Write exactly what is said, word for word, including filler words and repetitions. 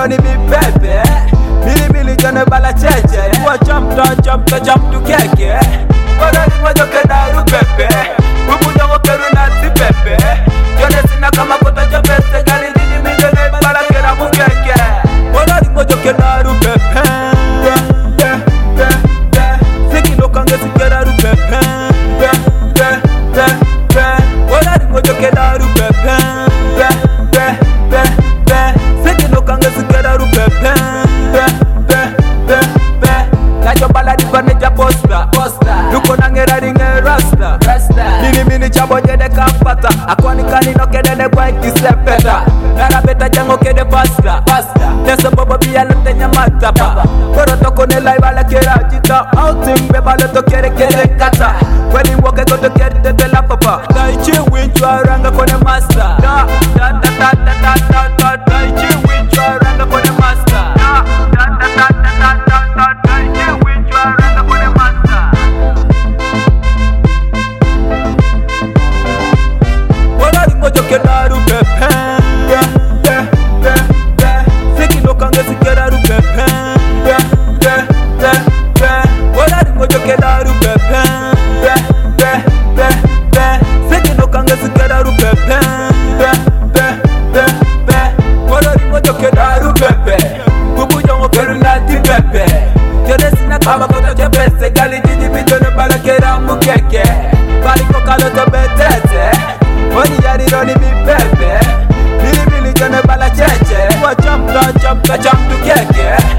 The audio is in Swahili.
ni mi pepe. Mili mili jone bala cheche. Kwa jump to jump to jump to keke. Wala ni mojo kedaru pepe. Bubu jongo keru na si pepe. Jone sina kama kota chapese. Gali jini mi jone bala kera mu keke. Wala ni mojo kedaru pepe. Siki no kange si kedaru pepe. Wala ni mojo kedaru pepe. Siki no kange si kedaru pepe. Kajo bala di paneja posta. Luko nangera ringe rasta. Mini mini chabo jede kapata. Akwani kani no kede ne kwa ikisepeta. Nara beta jango kede pasta. Teso bobo biya lote nyamata pa. Koro toko ne lai bala kera jita. Outing be bala to kere kere kata. Kweli woke koto kere tete la papa. Daichi winchwa ranga kone master. Da da da da da da da. Daichi winchwa ranga kone master. Da da da da da da da. Daichi winchwa ranga kone master. Wala mojo kedaru pepe. Siki no kange si kedaru pepe. Wala mojo kedaru pepe. Siki no kange si kedaru pepe. Wala mojo kedaru pepe. Bubu jongo keru na ti pepe. Jone sina kama kota chepese. Gali jiji mi jone bala kera mu keke. Bali kokalo to betete. Oni yari roni mi pepe. Mili mili jone bala cheche. Kwa jump to jump to jump to keke.